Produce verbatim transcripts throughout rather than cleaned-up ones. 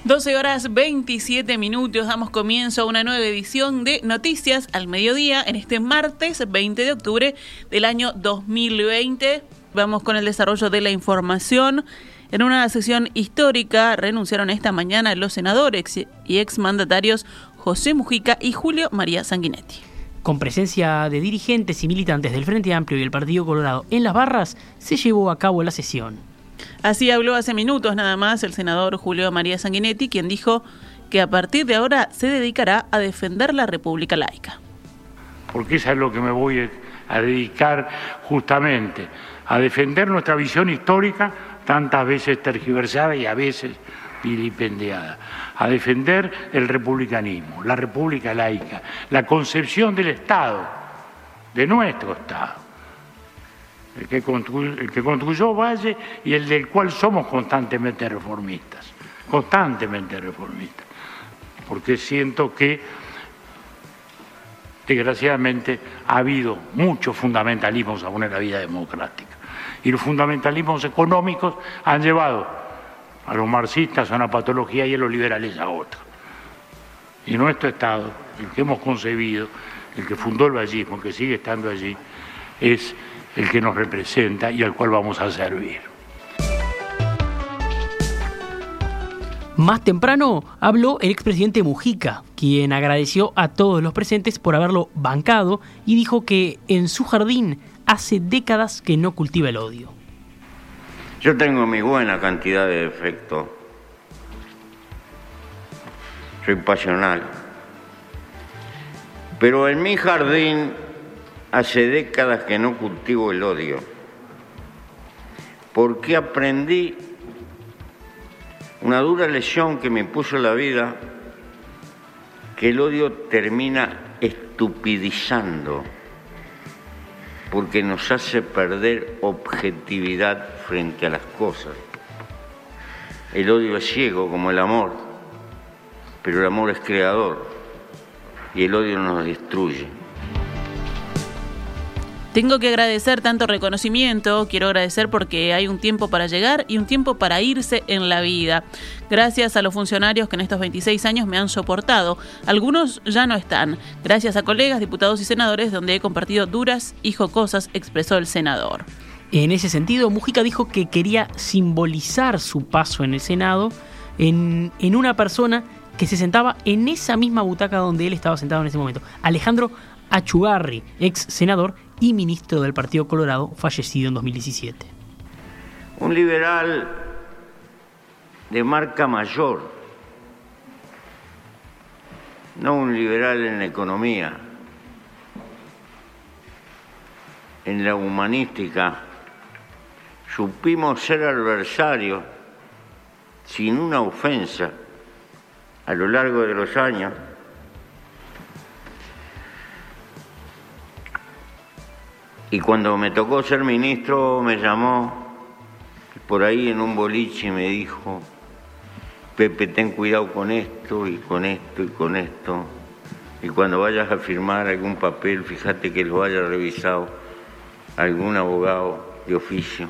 doce horas veintisiete minutos, damos comienzo a una nueva edición de Noticias al Mediodía en este martes veinte de octubre del año dos mil veinte. Vamos con el desarrollo de la información. En una sesión histórica renunciaron esta mañana los senadores y exmandatarios José Mujica y Julio María Sanguinetti. Con presencia de dirigentes y militantes del Frente Amplio y el Partido Colorado en las barras, se llevó a cabo la sesión. Así habló hace minutos nada más el senador Julio María Sanguinetti, quien dijo que a partir de ahora se dedicará a defender la República laica. Porque eso es lo que me voy a dedicar justamente, a defender nuestra visión histórica, tantas veces tergiversada y a veces vilipendiada, a defender el republicanismo, la república laica, la concepción del Estado, de nuestro Estado, el que construyó, el que construyó Valle y el del cual somos constantemente reformistas, constantemente reformistas, porque siento que desgraciadamente ha habido muchos fundamentalismos aún en la vida democrática y los fundamentalismos económicos han llevado a los marxistas a una patología y a los liberales a otra. Y nuestro Estado, el que hemos concebido, el que fundó el vallismo, el que sigue estando allí, es el que nos representa y al cual vamos a servir. Más temprano habló el expresidente Mujica, quien agradeció a todos los presentes por haberlo bancado y dijo que en su jardín hace décadas que no cultiva el odio. Yo tengo mi buena cantidad de defectos. Soy pasional. Pero en mi jardín hace décadas que no cultivo el odio. Porque aprendí una dura lección que me impuso la vida, que el odio termina estupidizando, porque nos hace perder objetividad frente a las cosas. El odio es ciego como el amor, pero el amor es creador y el odio nos destruye. Tengo que agradecer tanto reconocimiento, quiero agradecer porque hay un tiempo para llegar y un tiempo para irse en la vida. Gracias a los funcionarios que en estos veintiséis años me han soportado. Algunos ya no están. Gracias a colegas, diputados y senadores donde he compartido duras y jocosas, expresó el senador. En ese sentido, Mujica dijo que quería simbolizar su paso en el Senado en, en una persona que se sentaba en esa misma butaca donde él estaba sentado en ese momento. Alejandro Achugarri, ex senador y ministro del Partido Colorado, fallecido en dos mil diecisiete. Un liberal de marca mayor, no un liberal en la economía, en la humanística. Supimos ser adversarios sin una ofensa a lo largo de los años. Y cuando me tocó ser ministro me llamó por ahí en un boliche y me dijo: Pepe, ten cuidado con esto y con esto y con esto. Y cuando vayas a firmar algún papel, fíjate que lo haya revisado algún abogado de oficio.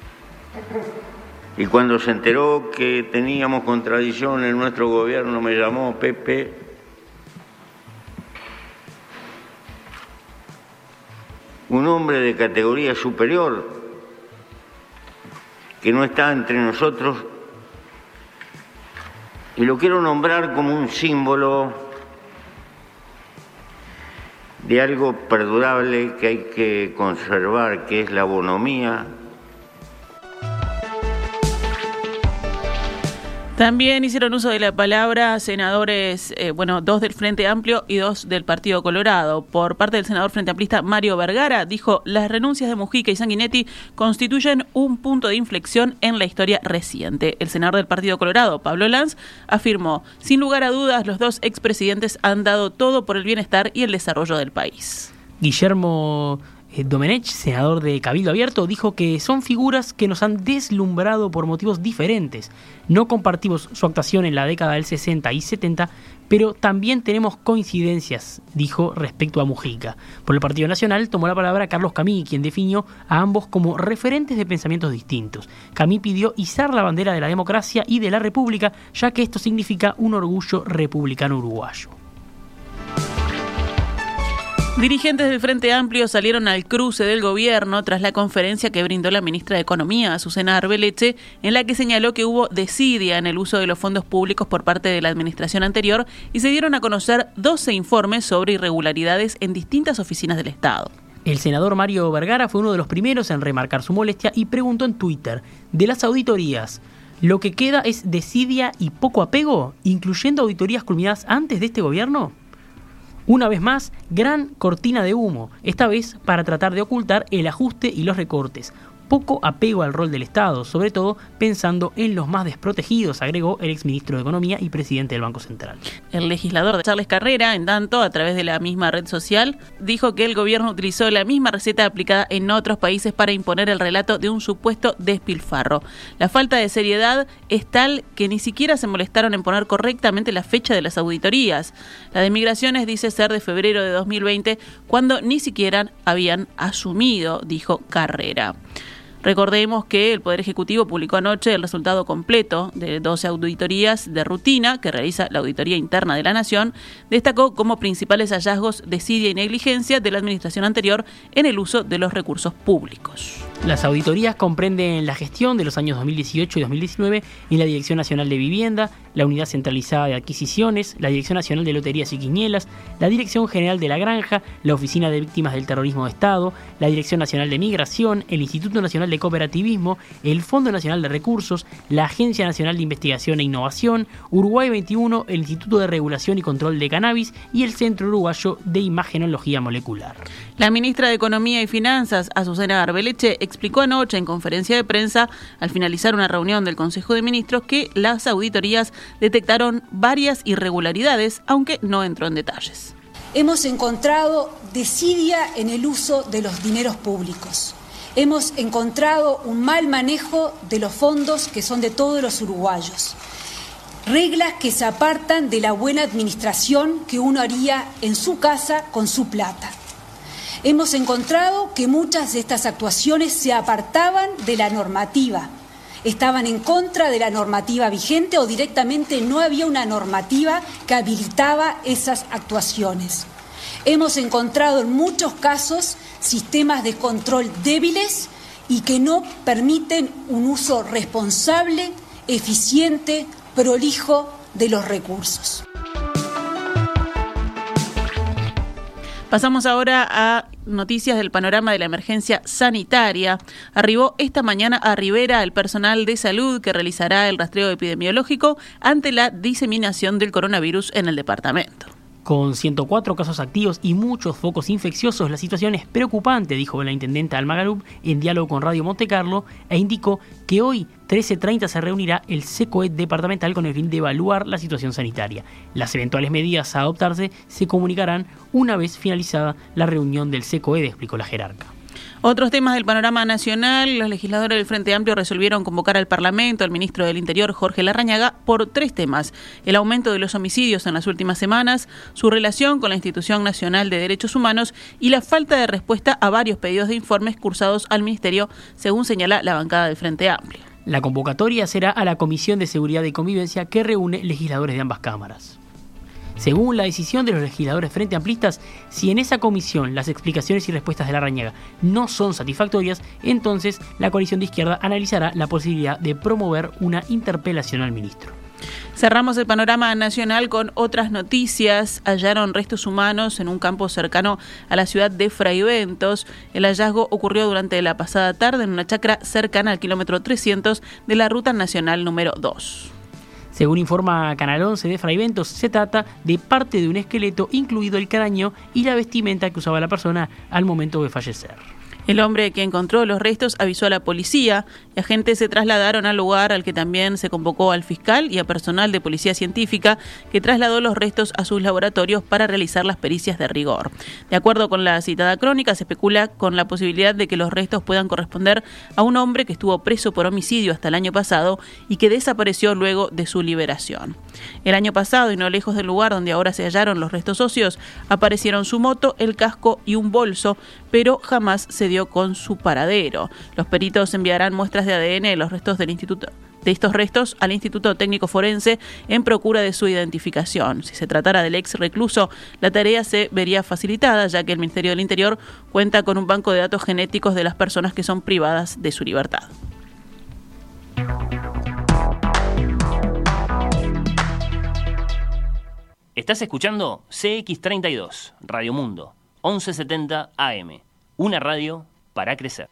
Y cuando se enteró que teníamos contradicción en nuestro gobierno, me llamó: Pepe, un hombre de categoría superior que no está entre nosotros, y lo quiero nombrar como un símbolo de algo perdurable que hay que conservar, que es la bonomía. También hicieron uso de la palabra senadores, eh, bueno, dos del Frente Amplio y dos del Partido Colorado. Por parte del senador Frente Amplista Mario Vergara, dijo: las renuncias de Mujica y Sanguinetti constituyen un punto de inflexión en la historia reciente. El senador del Partido Colorado, Pablo Lanz, afirmó: sin lugar a dudas, los dos expresidentes han dado todo por el bienestar y el desarrollo del país. Guillermo Domenech, senador de Cabildo Abierto, dijo que son figuras que nos han deslumbrado por motivos diferentes. No compartimos su actuación en la década del sesenta y setenta, pero también tenemos coincidencias, dijo respecto a Mujica. Por el Partido Nacional tomó la palabra Carlos Camí, quien definió a ambos como referentes de pensamientos distintos. Camí pidió izar la bandera de la democracia y de la república, ya que esto significa un orgullo republicano uruguayo. Dirigentes del Frente Amplio salieron al cruce del gobierno tras la conferencia que brindó la ministra de Economía, Azucena Arbeleche, en la que señaló que hubo desidia en el uso de los fondos públicos por parte de la administración anterior y se dieron a conocer doce informes sobre irregularidades en distintas oficinas del Estado. El senador Mario Vergara fue uno de los primeros en remarcar su molestia y preguntó en Twitter: de las auditorías, ¿lo que queda es desidia y poco apego, incluyendo auditorías culminadas antes de este gobierno? Una vez más, gran cortina de humo, esta vez para tratar de ocultar el ajuste y los recortes. Poco apego al rol del Estado, sobre todo pensando en los más desprotegidos, agregó el exministro de Economía y presidente del Banco Central. El legislador Charles Carrera, en tanto, a través de la misma red social, dijo que el gobierno utilizó la misma receta aplicada en otros países para imponer el relato de un supuesto despilfarro. La falta de seriedad es tal que ni siquiera se molestaron en poner correctamente la fecha de las auditorías. La de Migraciones dice ser de febrero de dos mil veinte, cuando ni siquiera habían asumido, dijo Carrera. Recordemos que el Poder Ejecutivo publicó anoche el resultado completo de doce auditorías de rutina que realiza la Auditoría Interna de la Nación. Destacó como principales hallazgos desidia y negligencia de la administración anterior en el uso de los recursos públicos. Las auditorías comprenden la gestión de los años dos mil dieciocho y dos mil diecinueve en la Dirección Nacional de Vivienda, la Unidad Centralizada de Adquisiciones, la Dirección Nacional de Loterías y Quinielas, la Dirección General de la Granja, la Oficina de Víctimas del Terrorismo de Estado, la Dirección Nacional de Migración, el Instituto Nacional de Cooperativismo, el Fondo Nacional de Recursos, la Agencia Nacional de Investigación e Innovación, Uruguay veintiuno, el Instituto de Regulación y Control de Cannabis y el Centro Uruguayo de Imagenología Molecular. La ministra de Economía y Finanzas, Azucena Arbeleche, explicó anoche en conferencia de prensa, al finalizar una reunión del Consejo de Ministros, que las auditorías detectaron varias irregularidades, aunque no entró en detalles. Hemos encontrado desidia en el uso de los dineros públicos. Hemos encontrado un mal manejo de los fondos que son de todos los uruguayos. Reglas que se apartan de la buena administración que uno haría en su casa con su plata. Hemos encontrado que muchas de estas actuaciones se apartaban de la normativa, estaban en contra de la normativa vigente o directamente no había una normativa que habilitaba esas actuaciones. Hemos encontrado en muchos casos sistemas de control débiles y que no permiten un uso responsable, eficiente, prolijo de los recursos. Pasamos ahora a noticias del panorama de la emergencia sanitaria. Arribó esta mañana a Rivera el personal de salud que realizará el rastreo epidemiológico ante la diseminación del coronavirus en el departamento. Con ciento cuatro casos activos y muchos focos infecciosos, la situación es preocupante, dijo la intendenta Alma Galup en diálogo con Radio Monte Carlo, e indicó que hoy, trece treinta, se reunirá el SECOED departamental con el fin de evaluar la situación sanitaria. Las eventuales medidas a adoptarse se comunicarán una vez finalizada la reunión del SECOED, explicó la jerarca. Otros temas del panorama nacional. Los legisladores del Frente Amplio resolvieron convocar al Parlamento al ministro del Interior, Jorge Larrañaga, por tres temas: el aumento de los homicidios en las últimas semanas, su relación con la Institución Nacional de Derechos Humanos y la falta de respuesta a varios pedidos de informes cursados al Ministerio, según señala la bancada del Frente Amplio. La convocatoria será a la Comisión de Seguridad y Convivencia, que reúne legisladores de ambas cámaras. Según la decisión de los legisladores frente amplistas, si en esa comisión las explicaciones y respuestas de Larrañaga no son satisfactorias, entonces la coalición de izquierda analizará la posibilidad de promover una interpelación al ministro. Cerramos el panorama nacional con otras noticias. Hallaron restos humanos en un campo cercano a la ciudad de Fraiventos. El hallazgo ocurrió durante la pasada tarde en una chacra cercana al kilómetro trescientos de la ruta nacional número dos. Según informa Canal once de Fraiventos, se trata de parte de un esqueleto, incluido el cráneo y la vestimenta que usaba la persona al momento de fallecer. El hombre que encontró los restos avisó a la policía y agentes se trasladaron al lugar, al que también se convocó al fiscal y a personal de policía científica que trasladó los restos a sus laboratorios para realizar las pericias de rigor. De acuerdo con la citada crónica, se especula con la posibilidad de que los restos puedan corresponder a un hombre que estuvo preso por homicidio hasta el año pasado y que desapareció luego de su liberación. El año pasado, y no lejos del lugar donde ahora se hallaron los restos óseos, aparecieron su moto, el casco y un bolso, pero jamás se dio con su paradero. Los peritos enviarán muestras de A D N de los restos del instituto de estos restos al Instituto Técnico Forense en procura de su identificación. Si se tratara del ex recluso, la tarea se vería facilitada, ya que el Ministerio del Interior cuenta con un banco de datos genéticos de las personas que son privadas de su libertad. Estás escuchando C X treinta y dos, Radio Mundo, once setenta A M, una radio para crecer.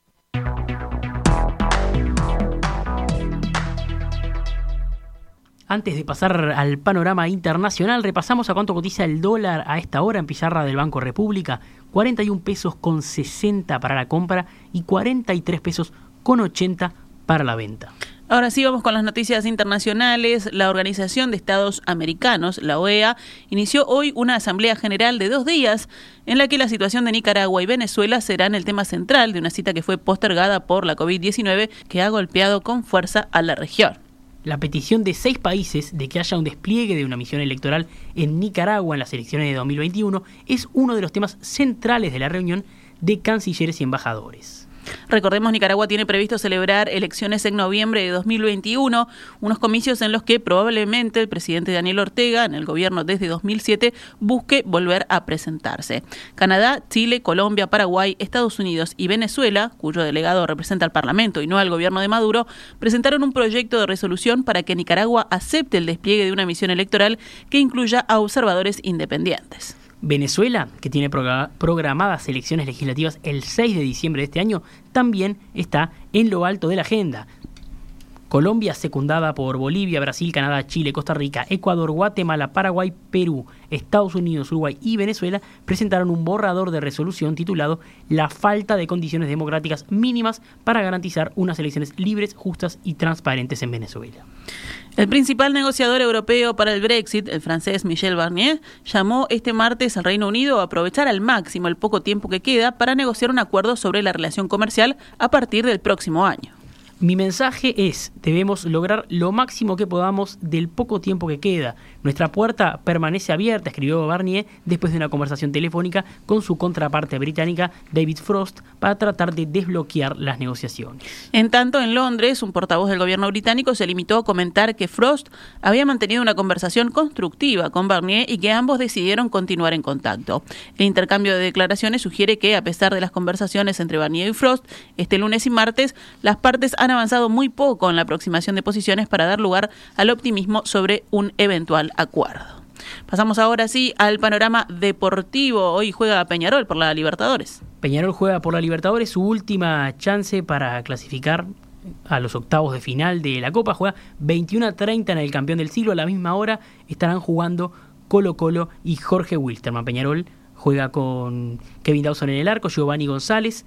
Antes de pasar al panorama internacional, repasamos a cuánto cotiza el dólar a esta hora en pizarra del Banco República. cuarenta y un pesos con sesenta para la compra y cuarenta y tres pesos con ochenta para la venta. Ahora sí, vamos con las noticias internacionales. La Organización de Estados Americanos, la O E A, inició hoy una asamblea general de dos días en la que la situación de Nicaragua y Venezuela serán el tema central de una cita que fue postergada por la covid diecinueve que ha golpeado con fuerza a la región. La petición de seis países de que haya un despliegue de una misión electoral en Nicaragua en las elecciones de dos mil veintiuno es uno de los temas centrales de la reunión de cancilleres y embajadores. Recordemos, Nicaragua tiene previsto celebrar elecciones en noviembre de dos mil veintiuno, unos comicios en los que probablemente el presidente Daniel Ortega, en el gobierno desde dos mil siete, busque volver a presentarse. Canadá, Chile, Colombia, Paraguay, Estados Unidos y Venezuela, cuyo delegado representa al Parlamento y no al gobierno de Maduro, presentaron un proyecto de resolución para que Nicaragua acepte el despliegue de una misión electoral que incluya a observadores independientes. Venezuela, que tiene programadas elecciones legislativas el seis de diciembre de este año, también está en lo alto de la agenda. Colombia, secundada por Bolivia, Brasil, Canadá, Chile, Costa Rica, Ecuador, Guatemala, Paraguay, Perú, Estados Unidos, Uruguay y Venezuela, presentaron un borrador de resolución titulado La falta de condiciones democráticas mínimas para garantizar unas elecciones libres, justas y transparentes en Venezuela. El principal negociador europeo para el Brexit, el francés Michel Barnier, llamó este martes al Reino Unido a aprovechar al máximo el poco tiempo que queda para negociar un acuerdo sobre la relación comercial a partir del próximo año. Mi mensaje es, debemos lograr lo máximo que podamos del poco tiempo que queda. Nuestra puerta permanece abierta, escribió Barnier después de una conversación telefónica con su contraparte británica, David Frost, para tratar de desbloquear las negociaciones. En tanto, en Londres, un portavoz del gobierno británico se limitó a comentar que Frost había mantenido una conversación constructiva con Barnier y que ambos decidieron continuar en contacto. El intercambio de declaraciones sugiere que, a pesar de las conversaciones entre Barnier y Frost, este lunes y martes, las partes han avanzado muy poco en la aproximación de posiciones para dar lugar al optimismo sobre un eventual acuerdo. Pasamos ahora sí al panorama deportivo. Hoy juega Peñarol por la Libertadores. Peñarol juega por la Libertadores, su última chance para clasificar a los octavos de final de la Copa. Juega veintiuno a treinta en el campeón del siglo. A la misma hora estarán jugando Colo Colo y Jorge Wilstermann. Peñarol juega con Kevin Dawson en el arco, Giovanni González,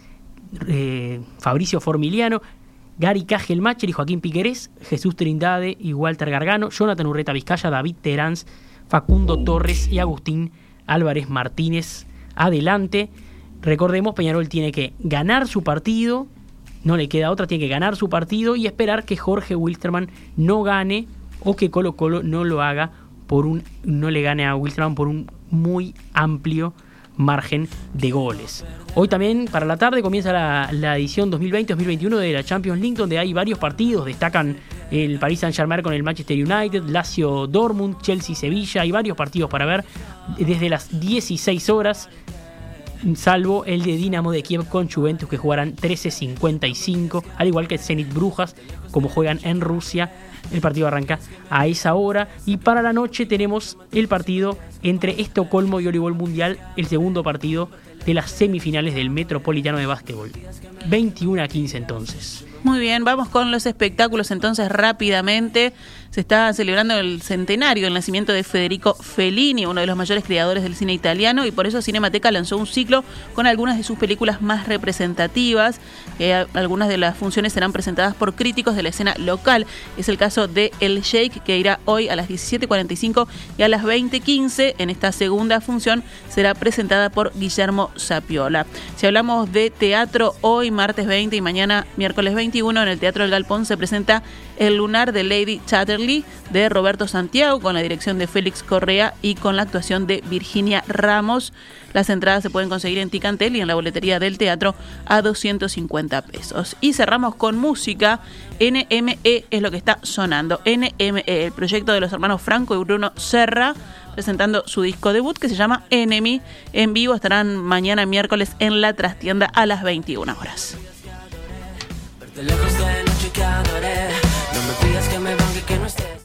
eh, Fabricio Formiliano, Gary Cajelmacher y Joaquín Piquerés, Jesús Trindade y Walter Gargano, Jonathan Urreta Vizcaya, David Teráns, Facundo Torres y Agustín Álvarez Martínez. Adelante. Recordemos, Peñarol tiene que ganar su partido, no le queda otra, tiene que ganar su partido y esperar que Jorge Wilstermann no gane o que Colo Colo no lo haga por un, no le gane a Wilstermann por un muy amplio margen de goles. Hoy también para la tarde comienza la, la edición dos mil veinte dos mil veintiuno de la Champions League, donde hay varios partidos. Destacan el Paris Saint-Germain con el Manchester United, Lazio Dortmund, Chelsea Sevilla. Hay varios partidos para ver desde las dieciséis horas, salvo el de Dinamo de Kiev con Juventus, que jugarán trece cincuenta y cinco, al igual que el Zenit Brujas, como juegan en Rusia. El partido arranca a esa hora. Y para la noche tenemos el partido entre Estocolmo y Voleibol Mundial, el segundo partido de las semifinales del Metropolitano de Básquetbol. veintiuno a quince entonces. Muy bien, vamos con los espectáculos entonces rápidamente. se está celebrando el centenario del nacimiento de Federico Fellini, uno de los mayores creadores del cine italiano, y por eso Cinemateca lanzó un ciclo con algunas de sus películas más representativas. Eh, algunas de las funciones serán presentadas por críticos de la escena local. Es el caso de El Sheik, que irá hoy a las diecisiete cuarenta y cinco y a las veinte quince. En esta segunda función será presentada por Guillermo Zapiola. Si hablamos de teatro, hoy martes veinte y mañana miércoles veintiuno en el Teatro del Galpón se presenta El lunar de Lady Chatterley de Roberto Santiago, con la dirección de Félix Correa y con la actuación de Virginia Ramos. Las entradas se pueden conseguir en Ticantel y en la boletería del teatro a doscientos cincuenta pesos. Y cerramos con música. N M E es lo que está sonando. N M E, el proyecto de los hermanos Franco y Bruno Serra, presentando su disco debut que se llama Enemy. En vivo estarán mañana miércoles en la Trastienda a las veintiuna horas.